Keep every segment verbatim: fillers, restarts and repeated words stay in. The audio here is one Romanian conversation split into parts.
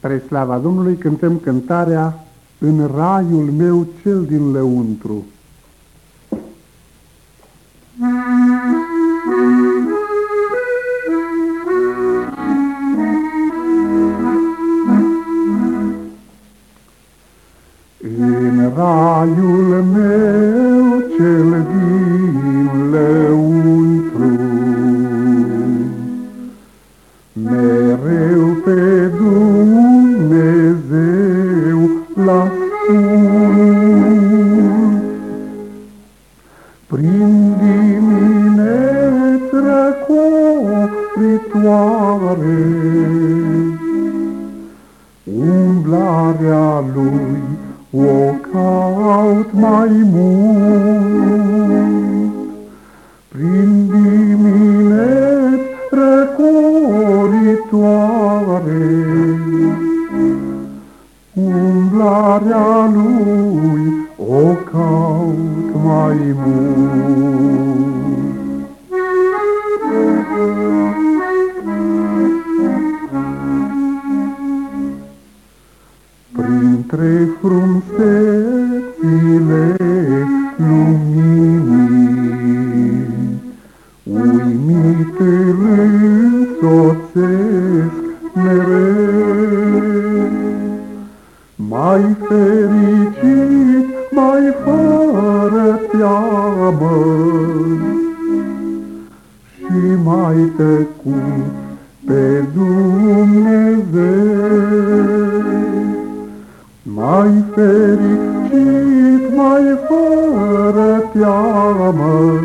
Spre slava Domnului cântăm cântarea În raiul meu cel din lăuntru. În raiul meu cel din lăuntru, mereu pe Dumnezeu l-ascult. Prin dimineți răcoritoare, umblarea lui o caut mai mult. Prin dimineți răcoritoare, umblarea lui o caut mai mult. Printre frumusețile luminii, uimit îl însoțesc mereu. Mai fericit, mai fără teamă și mai tăcut pe Dumnezeu. Mai fericit, mai fără teamă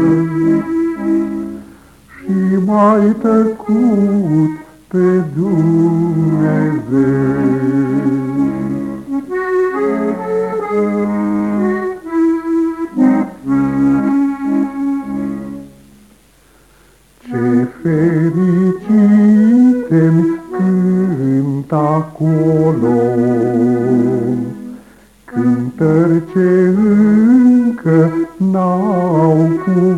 și mai tăcut pe Dumnezeu. Ce fericite-mi cânt acolo, cântări ce încă n-au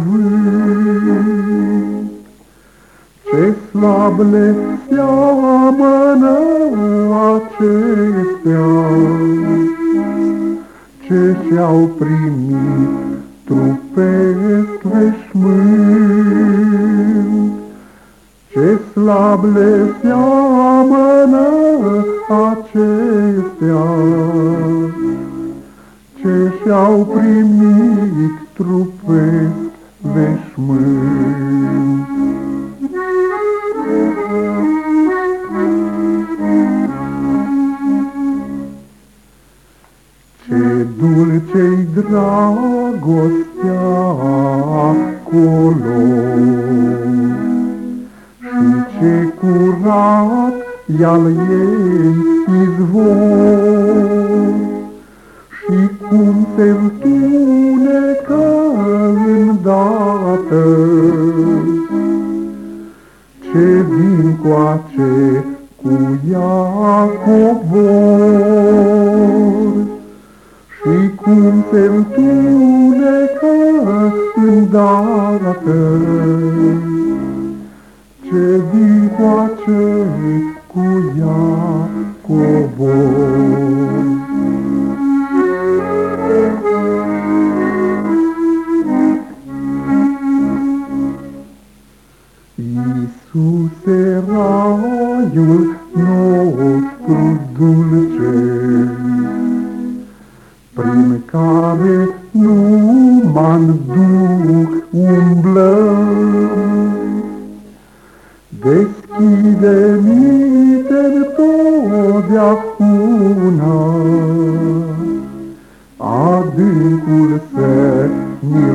cuvânt. Ce slab le seamănă acestea, ce și-au primit trupesc veșmânt. Ce slab le seamănă acestea, ce și-au primit trupesc veșmânt. Ce dulce-i dragostea acolo și ce curat i-al ei izvor, și cum se întunecă îndată ce vin coace cu ea cobor. Și cum se întunecă îndată ce vin coace cu ea cobor. Iisuse, raiul nostru dulce, prin care numai-n duh umblăm, deschide minte-n totdeauna, adâncul să ni-l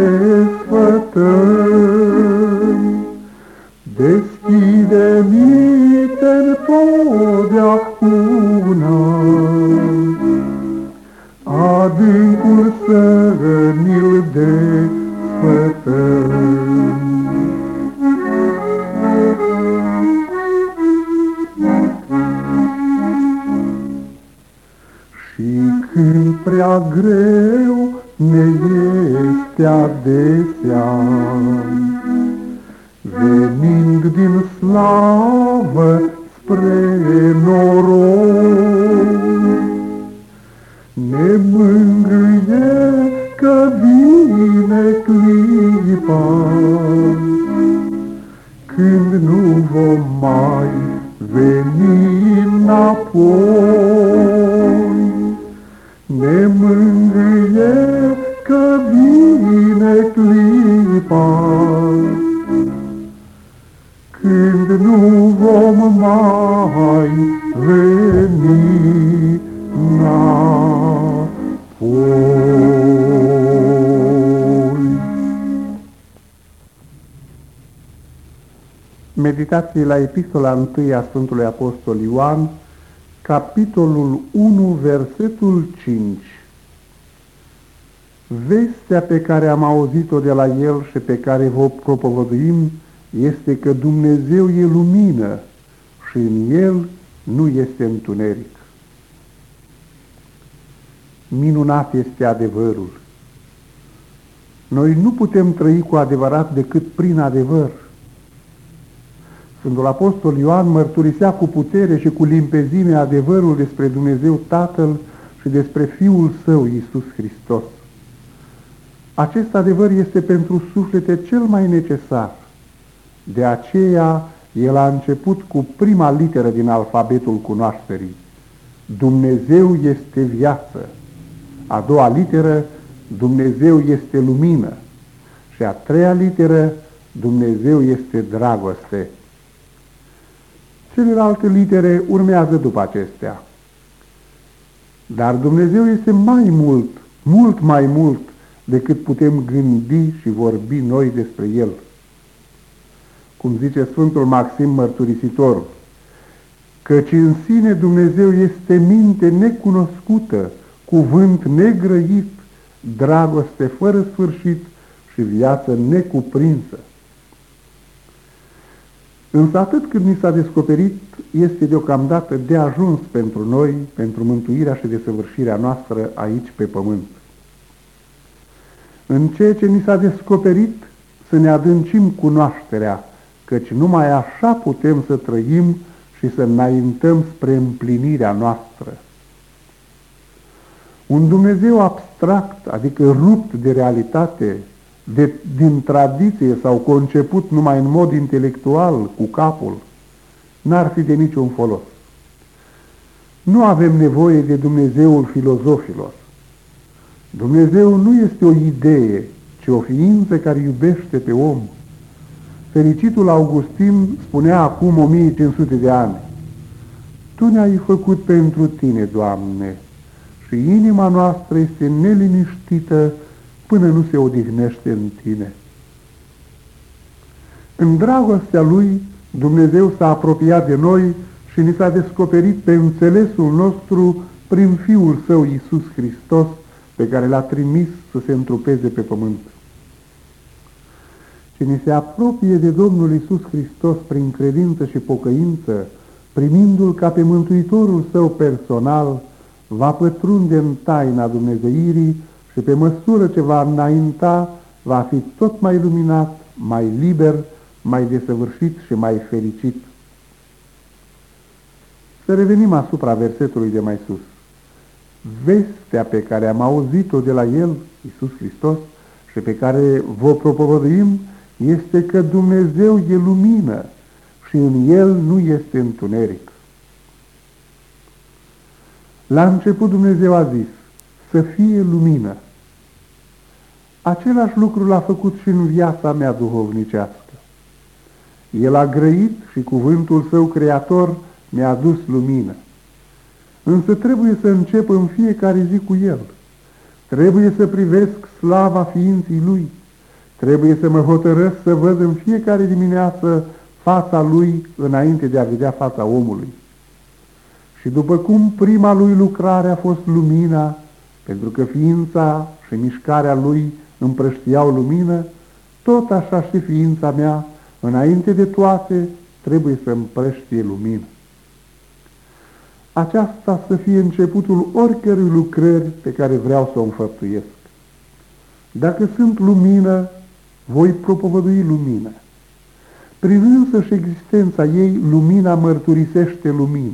desfătăm. Deschide minte-n totdeauna, adâncul să ni-l desfătăm. Și când prea greu ne este adesea, venind din slavă spre noroc, mai veni înapoi. Ne mângâie că vine clipa când nu vom mai veni înapoi. Meditații la epistola întâi a Sfântului Apostol Ioan, capitolul unu, versetul cinci. Vestea pe care am auzit-o de la El și pe care vă propovăduim este că Dumnezeu e lumină și în El nu este întuneric. Minunat este adevărul. Noi nu putem trăi cu adevărat decât prin adevăr. Sfântul Apostol Ioan mărturisea cu putere și cu limpezime adevărul despre Dumnezeu Tatăl și despre Fiul Său, Iisus Hristos. Acest adevăr este pentru suflete cel mai necesar. De aceea, el a început cu prima literă din alfabetul cunoașterii. Dumnezeu este viață. A doua literă, Dumnezeu este lumină. Și a treia literă, Dumnezeu este dragoste. Celelalte litere urmează după acestea. Dar Dumnezeu este mai mult, mult mai mult decât putem gândi și vorbi noi despre El. Cum zice Sfântul Maxim Mărturisitorul, căci în sine Dumnezeu este minte necunoscută, cuvânt negrăit, dragoste fără sfârșit și viață necuprinsă. Însă atât cât ni s-a descoperit este deocamdată de ajuns pentru noi, pentru mântuirea și desăvârșirea noastră aici pe pământ. În ceea ce ni s-a descoperit să ne adâncim cunoașterea, căci numai așa putem să trăim și să înaintăm spre împlinirea noastră. Un Dumnezeu abstract, adică rupt de realitate, de, din tradiție sau conceput numai în mod intelectual, cu capul, n-ar fi de niciun folos. Nu avem nevoie de Dumnezeul filozofilor. Dumnezeu nu este o idee, ci o ființă care iubește pe om. Fericitul Augustin spunea acum o mie cinci sute de ani: Tu ne-ai făcut pentru Tine, Doamne, și inima noastră este neliniștită până nu se odihnește în Tine. În dragostea Lui, Dumnezeu s-a apropiat de noi și ni s-a descoperit pe înțelesul nostru prin Fiul Său, Iisus Hristos, pe care L-a trimis să se întrupeze pe pământ. Cine se apropie de Domnul Iisus Hristos prin credință și pocăință, primindu-L ca pe Mântuitorul Său personal, va pătrunde în taina dumnezeirii și pe măsură ce va înainta, va fi tot mai luminat, mai liber, mai desăvârșit și mai fericit. Să revenim asupra versetului de mai sus. Vestea pe care am auzit-o de la El, Iisus Hristos, și pe care vă propovăduim, este că Dumnezeu e lumină și în El nu este întuneric. La început Dumnezeu a zis să fie lumină. Același lucru l-a făcut și în viața mea duhovnicească. El a grăit și cuvântul Său creator mi-a adus lumină. Însă trebuie să încep în fiecare zi cu El. Trebuie să privesc slava ființei Lui. Trebuie să mă hotărăsc să văd în fiecare dimineață fața Lui înainte de a vedea fața omului. Și după cum prima Lui lucrare a fost lumina, pentru că ființa și mișcarea Lui împrăștiau lumină, tot așa și ființa mea, înainte de toate, trebuie să împrăștie lumină. Aceasta să fie începutul oricărui lucrări pe care vreau să o înfăptuiesc. Dacă sunt lumină, voi propovădui lumină. Prin însăși existența ei, lumina mărturisește lumină.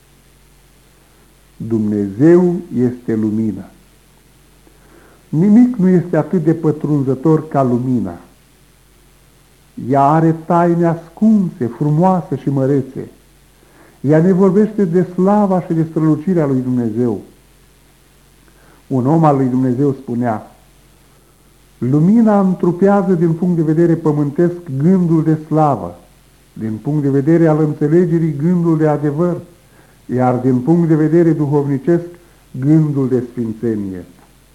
Dumnezeu este lumină. Nimic nu este atât de pătrunzător ca lumina. Ea are taine ascunse, frumoase și mărețe. Ea ne vorbește de slava și de strălucirea lui Dumnezeu. Un om al lui Dumnezeu spunea: lumina întrupează din punct de vedere pământesc gândul de slavă, din punct de vedere al înțelegerii gândul de adevăr, iar din punct de vedere duhovnicesc gândul de sfințenie.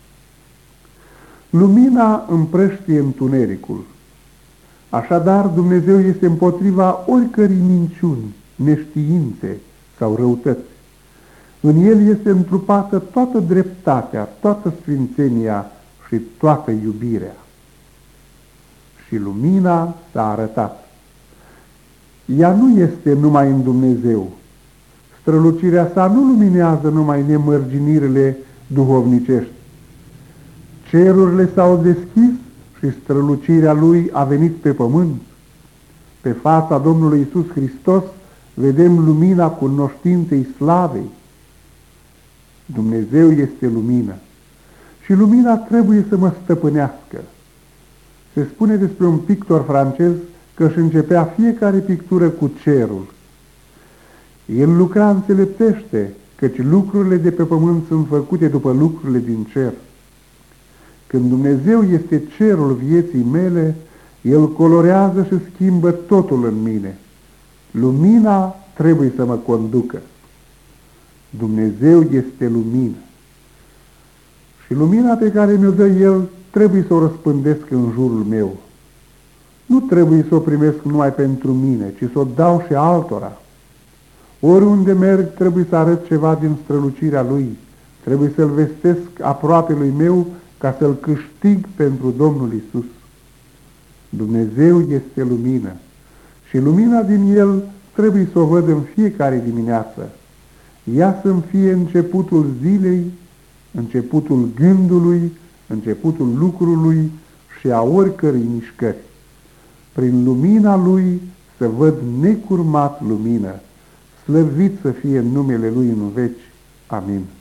Lumina împrăștie întunericul. Așadar, Dumnezeu este împotriva oricărei minciuni, neștiințe sau răutăți. În El este întrupată toată dreptatea, toată sfințenia și toată iubirea. Și lumina s-a arătat. Ea nu este numai în Dumnezeu. Strălucirea sa nu luminează numai nemărginirile duhovnicești. Cerurile s-au deschis și strălucirea Lui a venit pe pământ. Pe fața Domnului Iisus Hristos vedem lumina cunoștinței slavei. Dumnezeu este lumină și lumina trebuie să mă stăpânească. Se spune despre un pictor francez că își începea fiecare pictură cu cerul. El lucra înțelepțește, căci lucrurile de pe pământ sunt făcute după lucrurile din cer. Când Dumnezeu este cerul vieții mele, El colorează și schimbă totul în mine. Lumina trebuie să mă conducă. Dumnezeu este lumină. Și lumina pe care mi-o dă El trebuie să o răspândesc în jurul meu. Nu trebuie să o primesc numai pentru mine, ci să o dau și altora. Oriunde merg trebuie să arăt ceva din strălucirea Lui. Trebuie să-L vestesc aproapelui meu ca să-L câștig pentru Domnul Iisus. Dumnezeu este lumină și lumina din El trebuie să o văd în fiecare dimineață. Ea să-mi fie începutul zilei, începutul gândului, începutul lucrului și a oricărei mișcări. Prin lumina Lui să văd necurmat lumină, slăvit să fie numele Lui în veci. Amin.